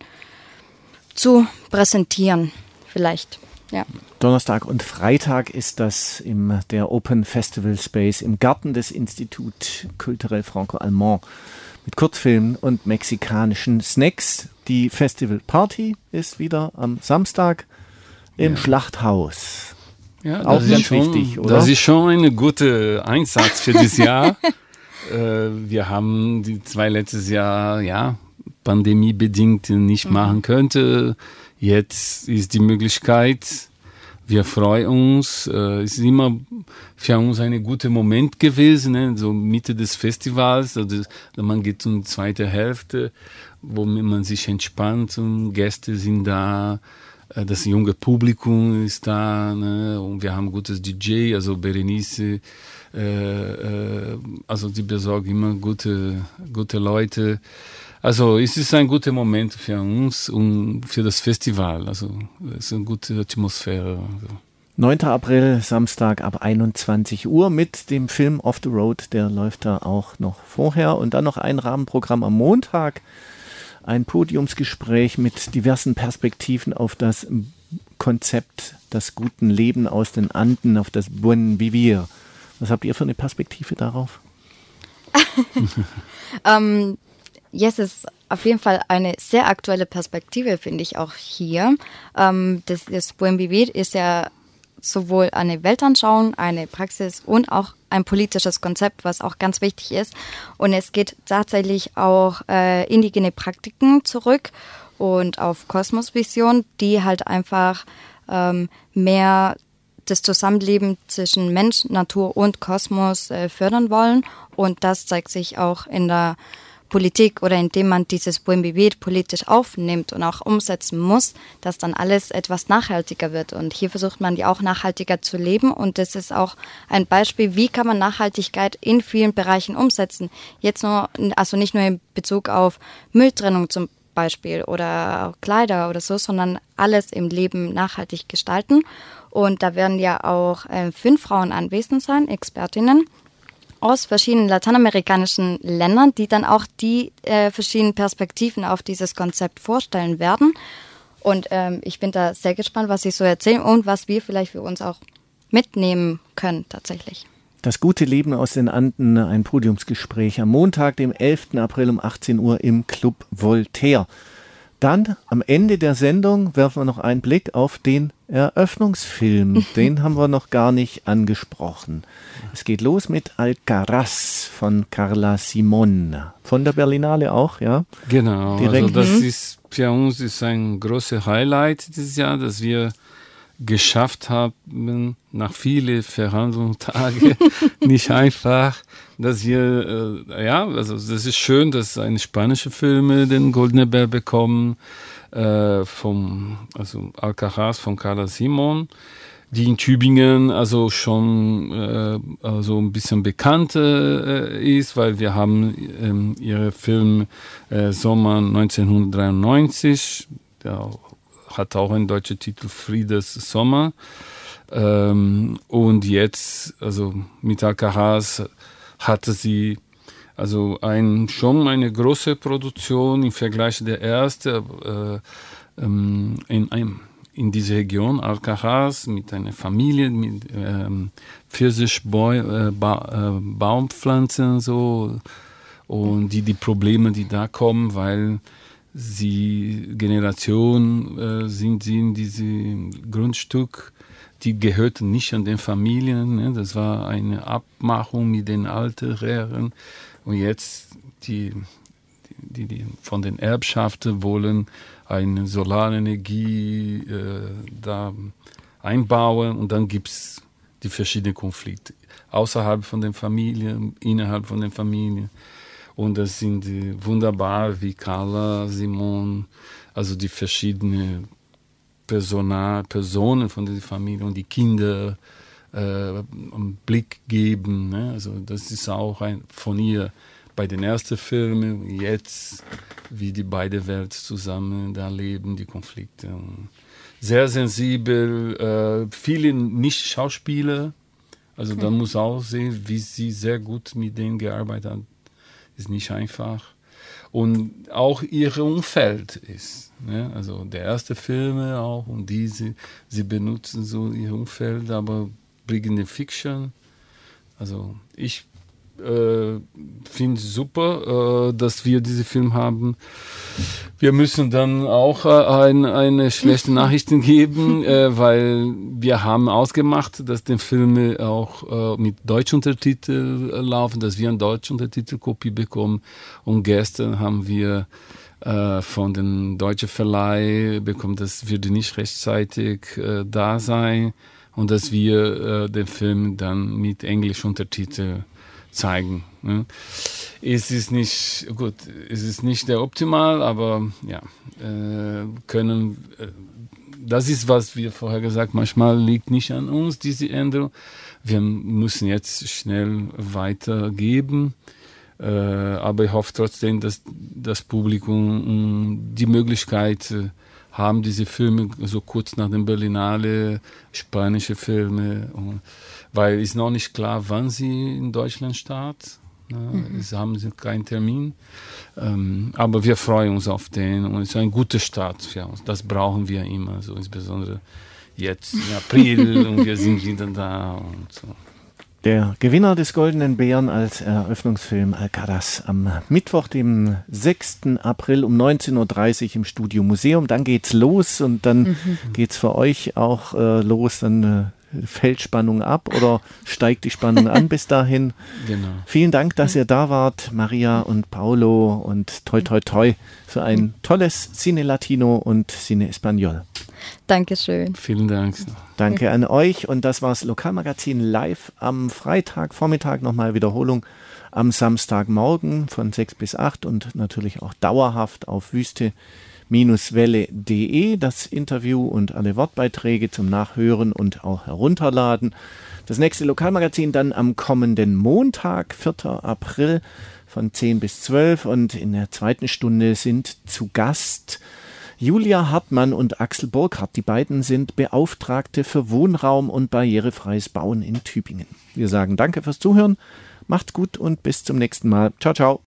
zu präsentieren, vielleicht. Ja. Donnerstag und Freitag ist das der Open Festival Space im Garten des Institut Culturel Franco-Allemand mit Kurzfilmen und mexikanischen Snacks. Die Festival Party ist wieder am Samstag im Schlachthaus. Ja, auch ganz wichtig, oder? Das ist schon ein guter Einsatz für dieses Jahr. Wir haben die 2 letztes Jahr, pandemiebedingt nicht machen könnte. Jetzt ist die Möglichkeit, wir freuen uns, es ist immer für uns ein guter Moment gewesen, ne? So Mitte des Festivals, also man geht um die zweite Hälfte, wo man sich entspannt und Gäste sind da, das junge Publikum ist da, ne? Und wir haben gutes DJ, also Berenice, also die besorgen immer gute Leute. Also es ist ein guter Moment für uns und für das Festival. Also es ist eine gute Atmosphäre. 9. April, Samstag ab 21 Uhr mit dem Film Off the Road. Der läuft da auch noch vorher. Und dann noch ein Rahmenprogramm am Montag ein Podiumsgespräch mit diversen Perspektiven auf das Konzept des guten Lebens aus den Anden, auf das Buen Vivir. Was habt ihr für eine Perspektive darauf? Yes, es ist auf jeden Fall eine sehr aktuelle Perspektive, finde ich auch hier. Das Buen Vivir ist ja sowohl eine Weltanschauung, eine Praxis und auch ein politisches Konzept, was auch ganz wichtig ist. Und es geht tatsächlich auch indigene Praktiken zurück und auf Kosmosvision, die halt einfach mehr das Zusammenleben zwischen Mensch, Natur und Kosmos fördern wollen. Und das zeigt sich auch in der Politik oder indem man dieses Buen Vivir politisch aufnimmt und auch umsetzen muss, dass dann alles etwas nachhaltiger wird. Und hier versucht man ja auch nachhaltiger zu leben. Und das ist auch ein Beispiel, wie kann man Nachhaltigkeit in vielen Bereichen umsetzen. Jetzt nur, also nicht nur in Bezug auf Mülltrennung zum Beispiel oder Kleider oder so, sondern alles im Leben nachhaltig gestalten. Und da werden ja auch 5 Frauen anwesend sein, Expertinnen aus verschiedenen lateinamerikanischen Ländern, die dann auch die verschiedenen Perspektiven auf dieses Konzept vorstellen werden. Und ich bin da sehr gespannt, was sie so erzählen und was wir vielleicht für uns auch mitnehmen können tatsächlich. Das gute Leben aus den Anden, ein Podiumsgespräch am Montag, dem 11. April um 18 Uhr im Club Voltaire. Dann am Ende der Sendung werfen wir noch einen Blick auf den Eröffnungsfilm. Den haben wir noch gar nicht angesprochen. Es geht los mit Alcaraz von Carla Simon. Von der Berlinale auch, ja? Genau, direkt. Also das ist für uns ist ein großes Highlight dieses Jahr, dass wir geschafft haben, nach vielen Verhandlungstagen, nicht einfach, dass wir, also das ist schön, dass eine spanische Filme den Goldenen Bär bekommen, also Alcaraz von Carla Simon, die in Tübingen also schon also ein bisschen bekannt ist, weil wir haben ihre Film Sommer 1993, der hat auch einen deutschen Titel Friedes Sommer. Und jetzt, also mit Alcaraz hatte sie also schon eine große Produktion im Vergleich der erste in dieser Region Alcaraz mit einer Familie mit Baumpflanzen so und die Probleme, die da kommen, weil sie Generation sind sie in diesem Grundstück, die gehörten nicht an den Familien. Ne? Das war eine Abmachung mit den alten Herren. Und jetzt die von den Erbschaften wollen eine Solarenergie da einbauen. Und dann gibt es die verschiedenen Konflikte. Außerhalb von den Familien, innerhalb von den Familien. Und das sind wunderbar wie Carla Simon, also die verschiedenen Personen von der Familie und die Kinder einen Blick geben. Ne? Also das ist auch von ihr bei den ersten Filmen, jetzt wie die beiden Welten zusammen da leben, die Konflikte. Sehr sensibel, viele Nicht-Schauspieler, also da muss auch sehen, wie sie sehr gut mit denen gearbeitet hat. Ist nicht einfach. Und auch ihr Umfeld ist. Ne? Also der erste Film auch und sie benutzen so ihr Umfeld, aber bringen die Fiction. Also ich finde es super, dass wir diesen Film haben. Wir müssen dann auch eine schlechte Nachrichten geben, weil wir haben ausgemacht, dass die Filme auch mit deutschen Untertiteln laufen, dass wir eine deutsche Untertitelkopie bekommen. Und gestern haben wir von dem deutschen Verleih bekommen, das würde nicht rechtzeitig da sein und dass wir den Film dann mit englischen Untertiteln zeigen. Ne? Es ist nicht der optimal, aber ja, das ist, was wir vorher gesagt haben, manchmal liegt nicht an uns, diese Änderung. Wir müssen jetzt schnell weitergeben, aber ich hoffe trotzdem, dass das Publikum die Möglichkeit haben, diese Filme so kurz nach dem Berlinale, spanische Filme, weil es noch nicht klar, wann sie in Deutschland starten. Sie haben keinen Termin, aber wir freuen uns auf den und es ist ein guter Start für uns. Das brauchen wir immer, so insbesondere jetzt im April und wir sind wieder da und so. Der Gewinner des Goldenen Bären als Eröffnungsfilm Alcaraz am Mittwoch, dem 6. April um 19.30 Uhr im Studio Museum. Dann geht's los und dann geht's für euch auch los. Dann fällt Spannung ab oder steigt die Spannung an bis dahin. Genau. Vielen Dank, dass ihr da wart, Maria und Paolo, und toi toi toi für ein tolles Cine Latino und Cine Español. Dankeschön. Vielen Dank. Danke an euch und das war's Lokalmagazin live am Freitagvormittag, nochmal Wiederholung am Samstagmorgen von 6 bis 8 und natürlich auch dauerhaft auf wüste-welle.de. Das Interview und alle Wortbeiträge zum Nachhören und auch herunterladen. Das nächste Lokalmagazin dann am kommenden Montag, 4. April von 10 bis 12 und in der zweiten Stunde sind zu Gast Julia Hartmann und Axel Burkhardt. Die beiden sind Beauftragte für Wohnraum und barrierefreies Bauen in Tübingen. Wir sagen danke fürs Zuhören, macht's gut und bis zum nächsten Mal. Ciao, ciao.